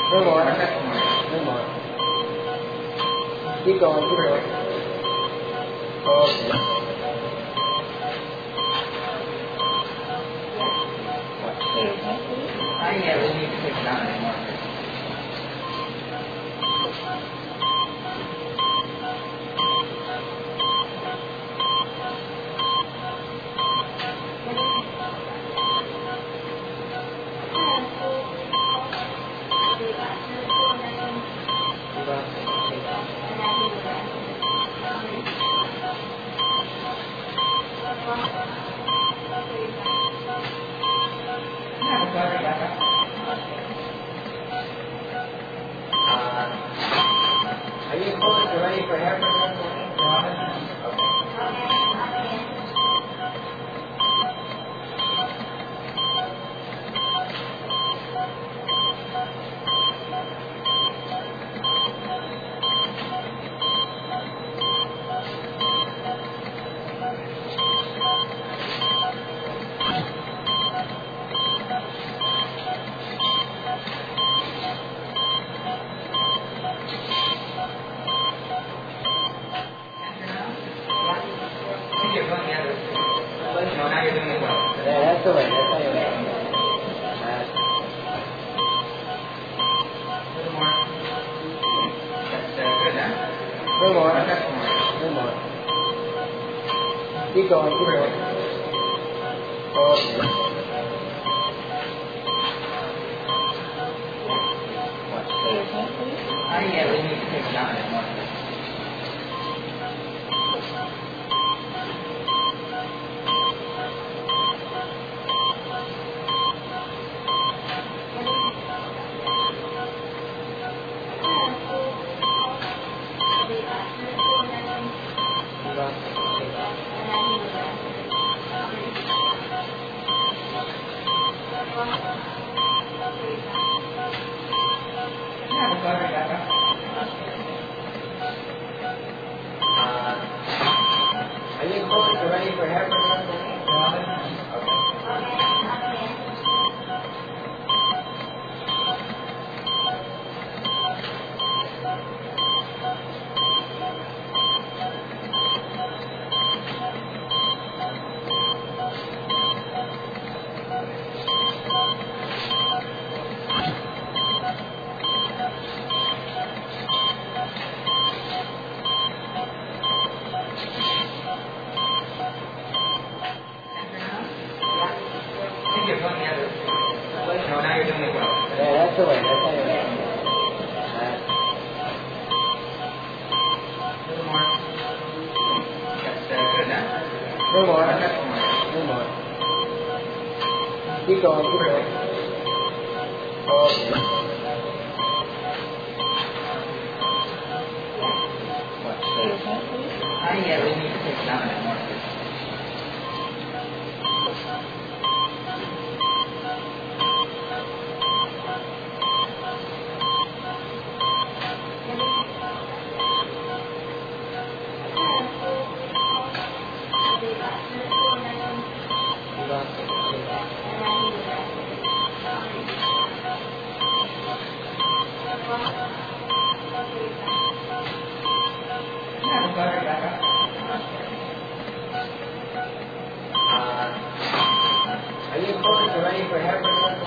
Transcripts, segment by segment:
No more. No more. Keep going. Keep going. Okay. I never need to take it down anymore. Are you folks ready for hair transplant? No, now you're doing it well. Yeah, that's the way. That's how you make it. A little more. That's good, huh? No more. That's more. No more. Keep going. Keep going. Okay. I never need to take it down anymore. Are you folks ready for hair transplant? No, now you're doing it well. Yeah, that's the way. That's how you make it. A little more. That's good, huh? No more. That's more. No more. Keep going. Keep going. Okay. I never need to take it down anymore. Are you folks ready for hair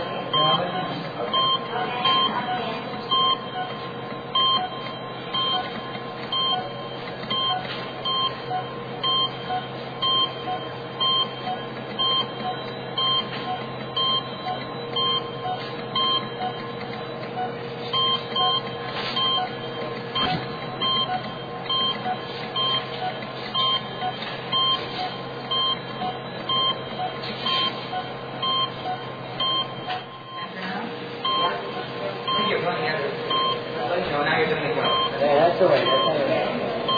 No, now you're doing it well. Yeah, that's the way. That's how you make it.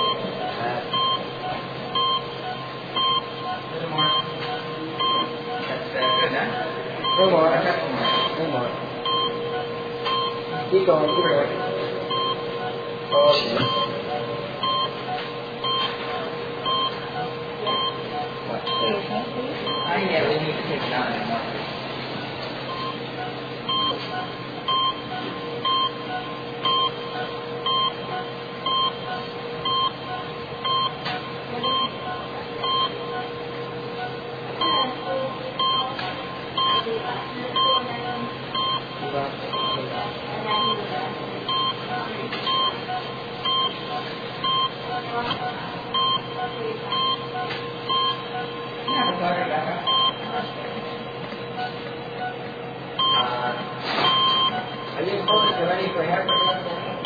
A little more. That's good, huh? No more. That's more. No more. Keep going. Keep going. Okay. I never need to take it down anymore. folks ready for hamburger?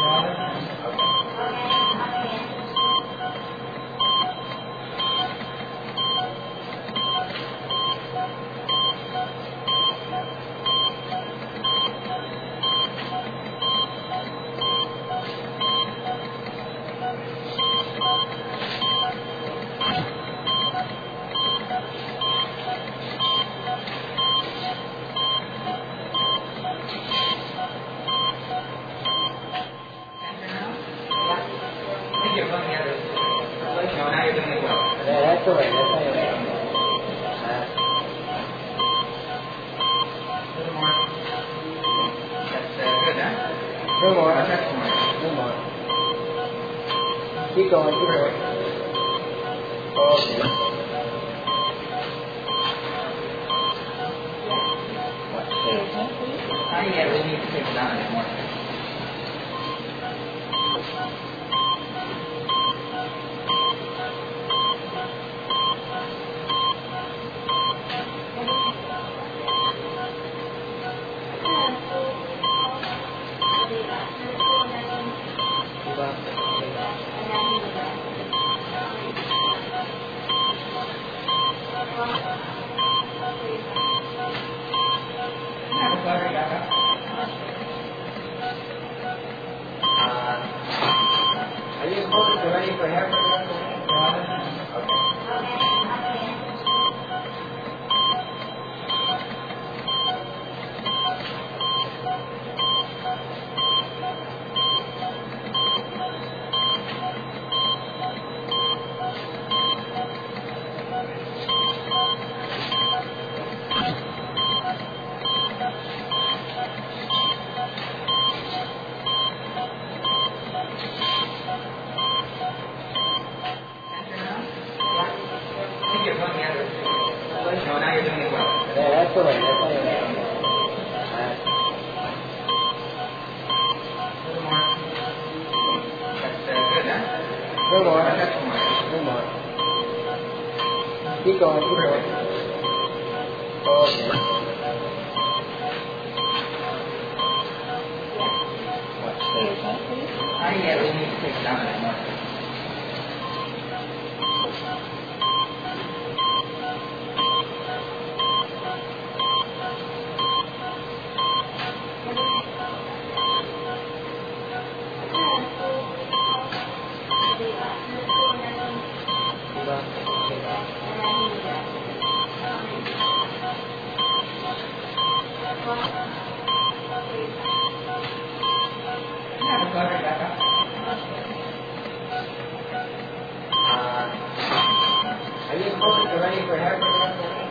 That's the way. That's how you make it. No more. No more. Keep going. Keep going. Okay. Not yet. We need to take it down anymore. Are you folks ready for hamburger? No, now you're doing it well. That's the way. That's how you make it. No more. No more. Keep going. Keep going. Okay. Not yet. We need to take it down anymore. Are you folks ready for hamburger?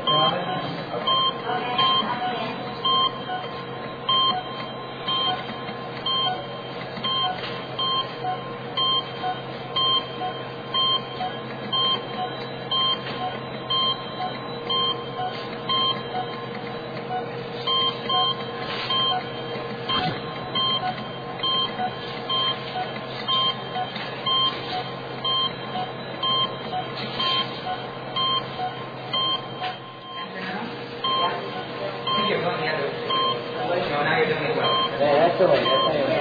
No, now you're doing it well. That's the way. That's how you make it.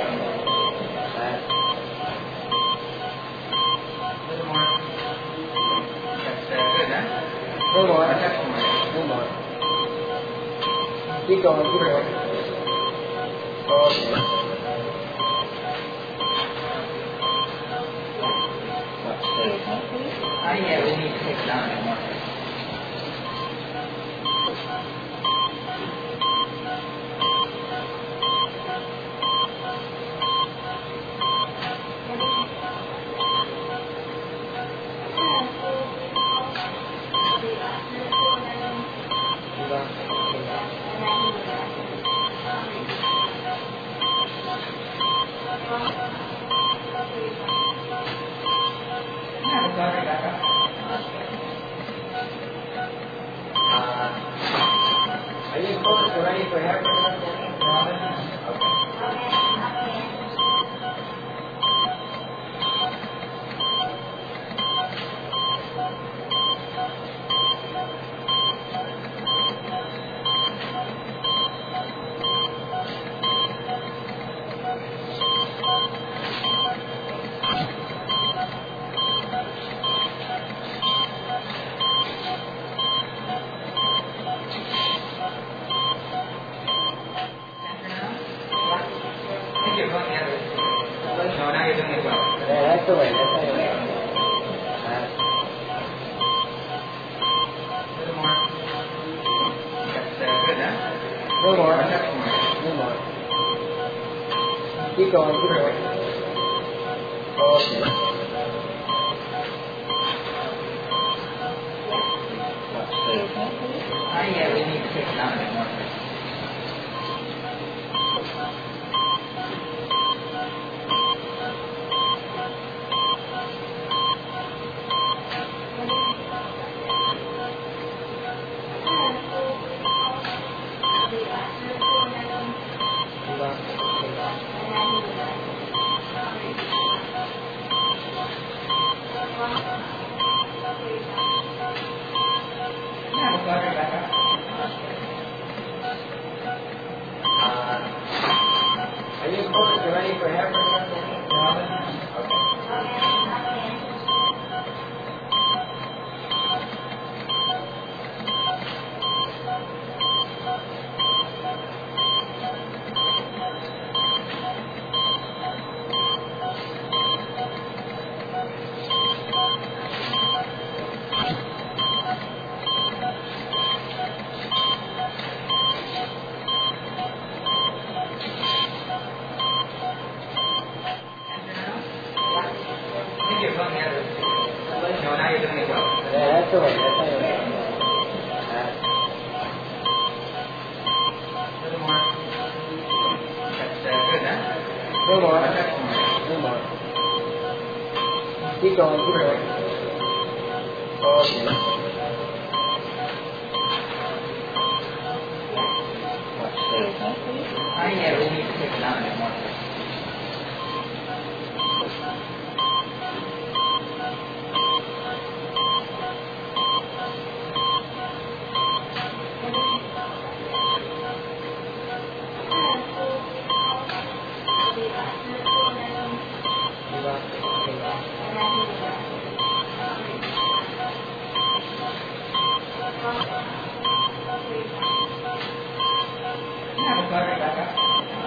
No more. No more. Keep going. Keep going. Okay. Not yet. We need to take it down anymore. that's the way. That's how you do it. A little more. That's good, huh? A little more. A little more. Keep going. Keep going. Okay. Yeah, we need to take it down a bit more. Yeah, we'll go right back up. Are you folks ready for hamburger? I think you're going the other way. No, now you're doing it well. Yeah, that's the way. That's how you do it. A little more. That's good, huh? A little more. A little more. Keep going. Keep going. Okay. Yeah, we need to take it down a bit more. Yeah, we'll go right back up.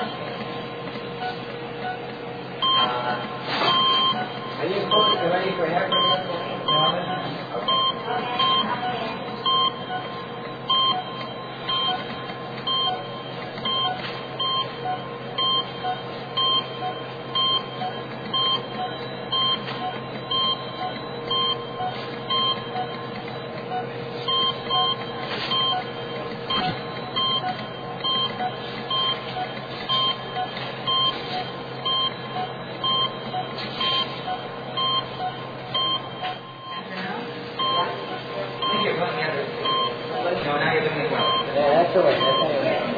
Are you folks ready for hamburger? I think you're going the other way. No, now you're doing it well. Yeah, that's the way. That's how you do it.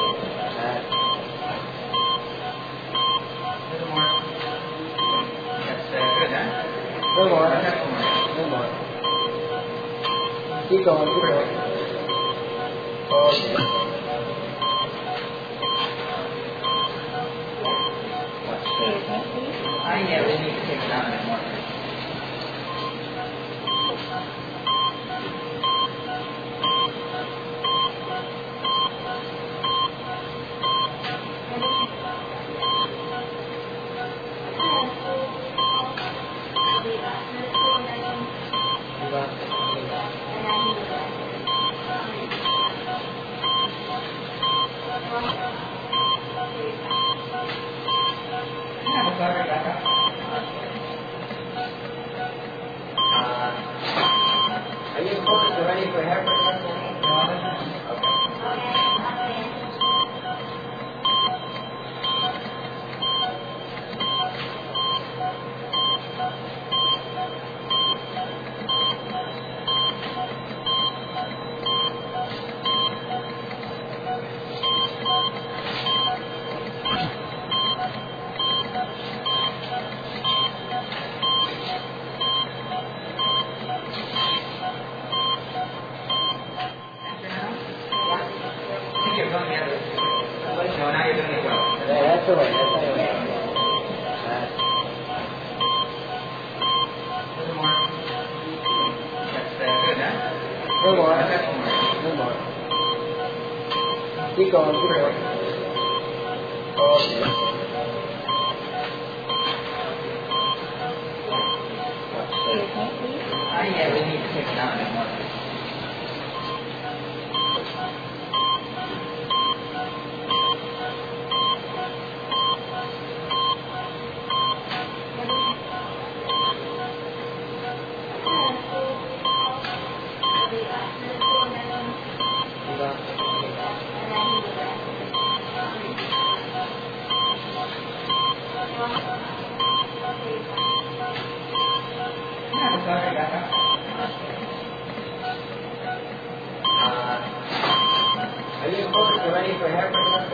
A little more. That's good, huh? A little more. A little more. Keep going. Keep going. Okay. Yeah, we need to take it down a bit more. Yeah, we'll go right back up. Are you folks ready for hamburger? I think you're going the other way. No, now you're doing it well. Yeah, that's the way. That's how you do it. A little more. That's good, huh? A little more. A little more. Keep going. Keep going. Okay. yeah, we need to take it out anymore. Are you folks ready for heaven?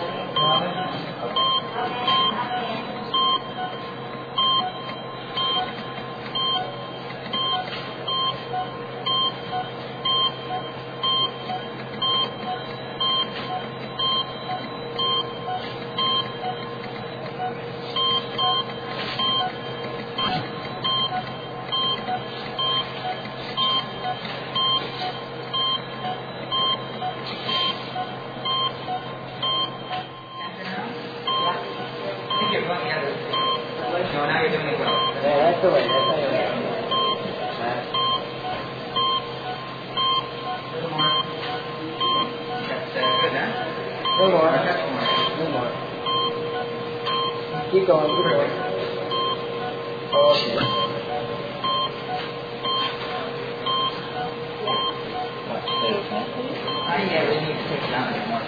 No, now you're doing it well. Yeah, that's the way. That's how you do it. Little more. That's good, huh? No more. That's more. No more. Keep going. Keep going. Okay. Yeah, we need to take it out anymore.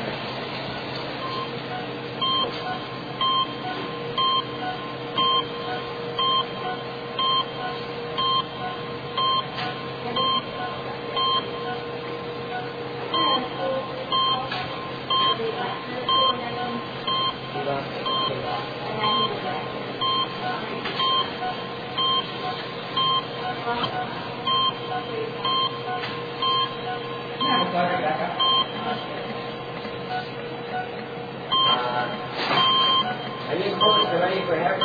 Are you folks ready for heaven?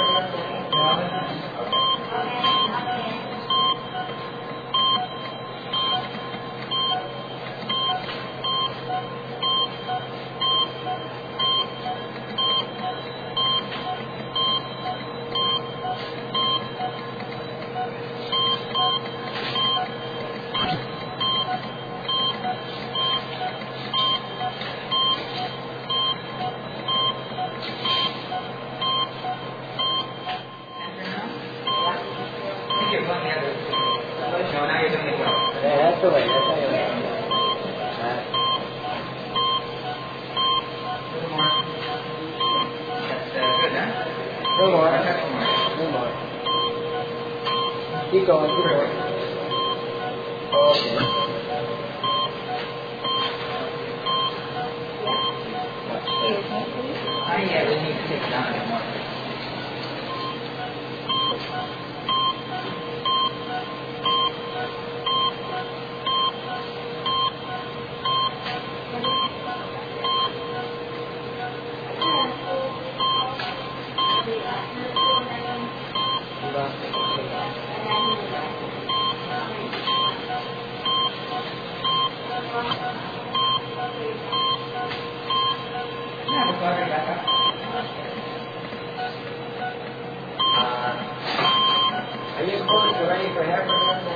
No, now you're doing it well. Yeah, that's the way. That's how you do it. Little more. That's good, huh? No more. That's more. No more. Keep going. Keep going. Okay. Yeah, we need to take it out anymore. Are you folks ready for heaven?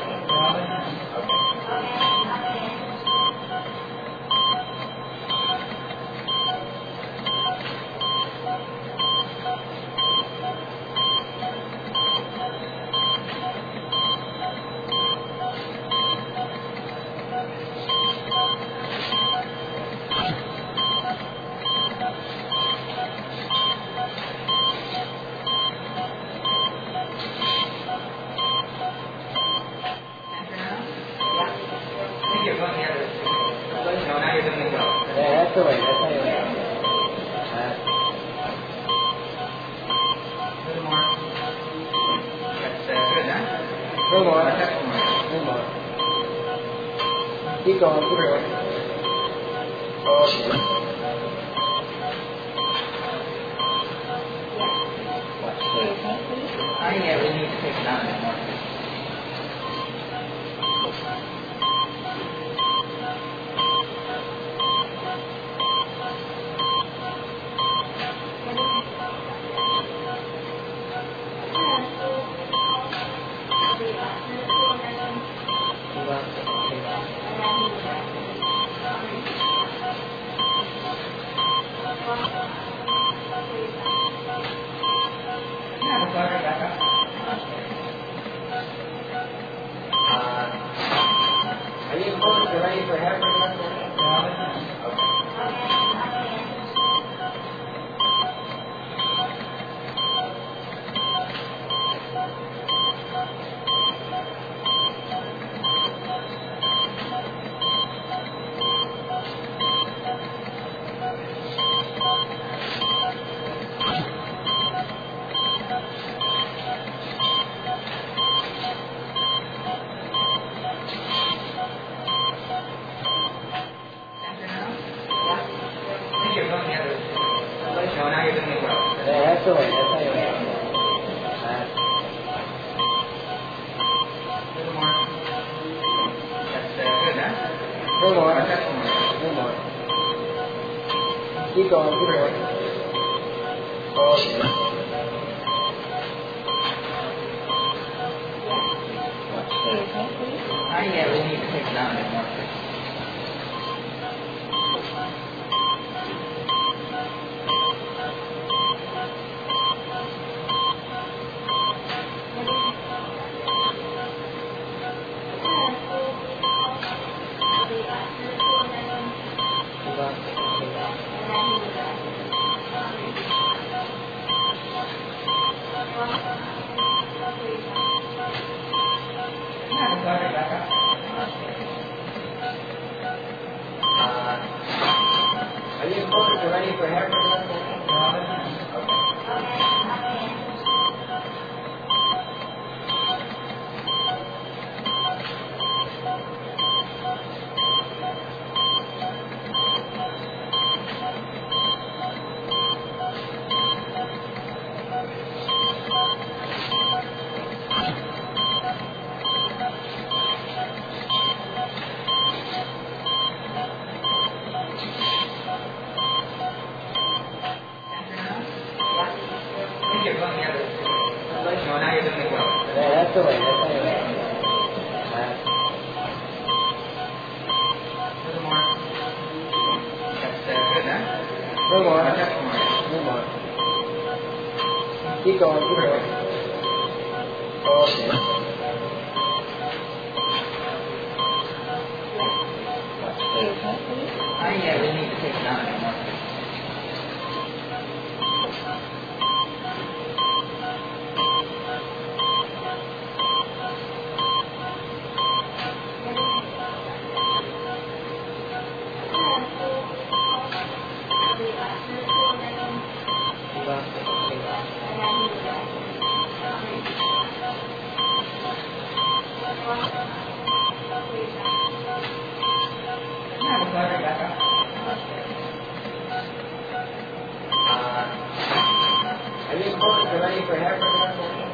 No, now you're doing it well. Yeah, that's the way. That's how you do it. Little more. That's good, huh? No more. That's more. No more. Keep going. Keep going. Okay. Yeah, we need to take it out anymore. No, now you're doing it well. That's the way. That's how you make it. Little more. That's good, huh? No more. That's more. No more. Keep going. Keep going. Okay. Yeah, we need to take it down a bit more. Keep on. Are you folks ready for hair production? No, now you're doing it well. That's the way. That's how you make it. Little more. That's good, huh? No more. That's more. No more. Keep going. Keep going. Okay. Yeah, we need to take it down a bit more. Keep on. Are you folks ready for hair production?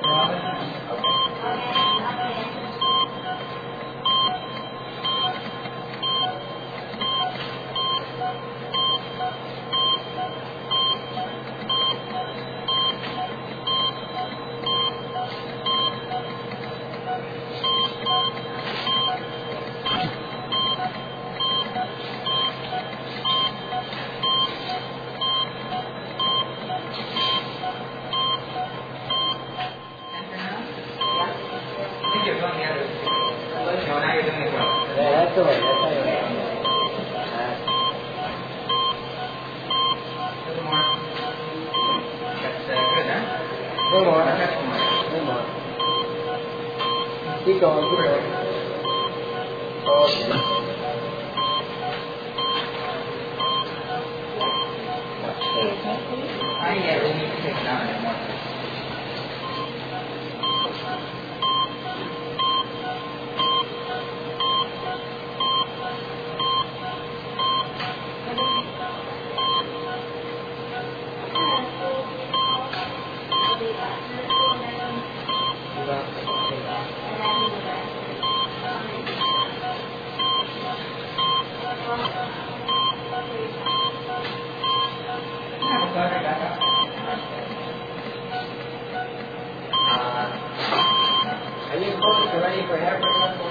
I think you're going the other way. No, now you're doing it well. That's the way. That's how you make it. Little more. That's good, huh? No more. That's more. No more. Keep going. Keep going. Okay. Yeah, we need to take it down a bit more. Are you folks ready for hair production?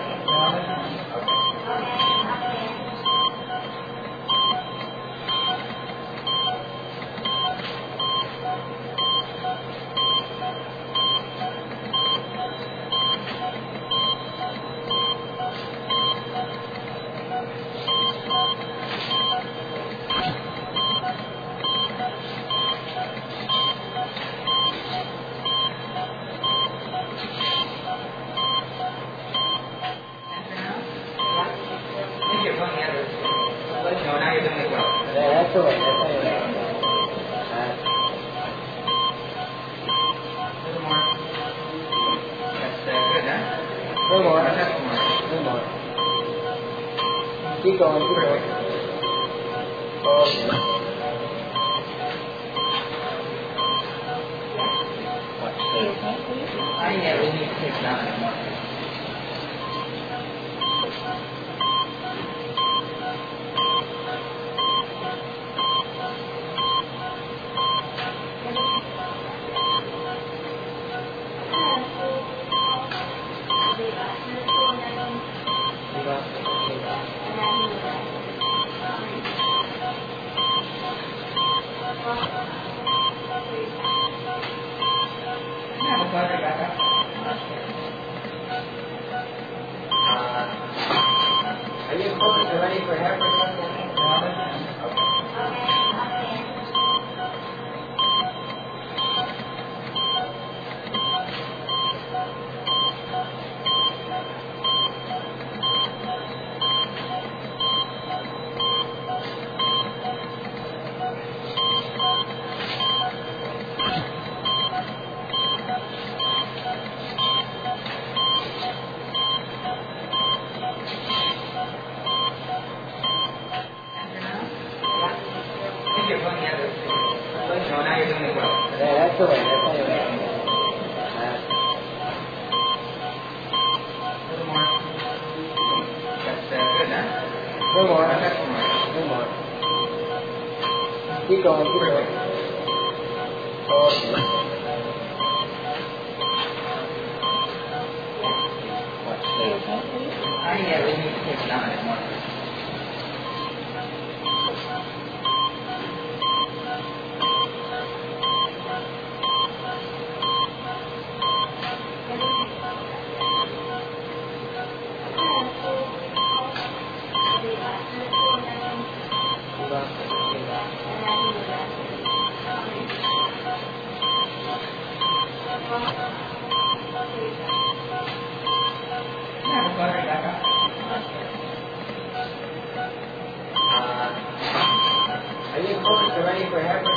I think you're going the other way. No, now you're doing it well. That's the way. That's how you make it. Little more. That's good, huh? No more. That's more. No more. Keep going. Keep going. Okay. think we need to take it out anymore. Are you folks ready for heaven? I think you're going the other way. No, now you're doing it well. That's the way. That's the way. A little more. That's good, huh? No more. That's more. No more. Keep going. Keep going. Okay. I think we need to take it out anymore. Are you folks ready for heaven?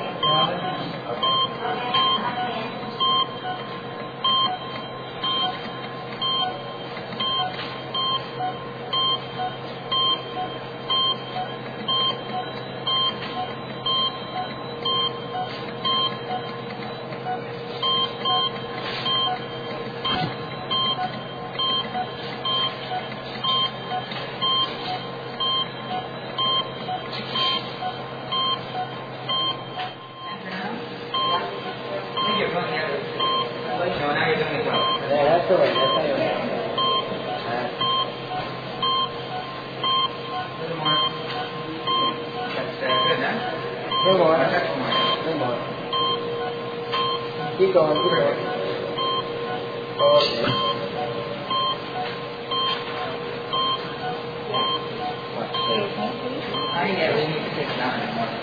I think you're going the other way. No, now you're doing it well. That's the way. That's the way. A little more. That's good, huh? No more. That's more. No more. Keep going. Keep going. Okay. I think we need to take it out anymore.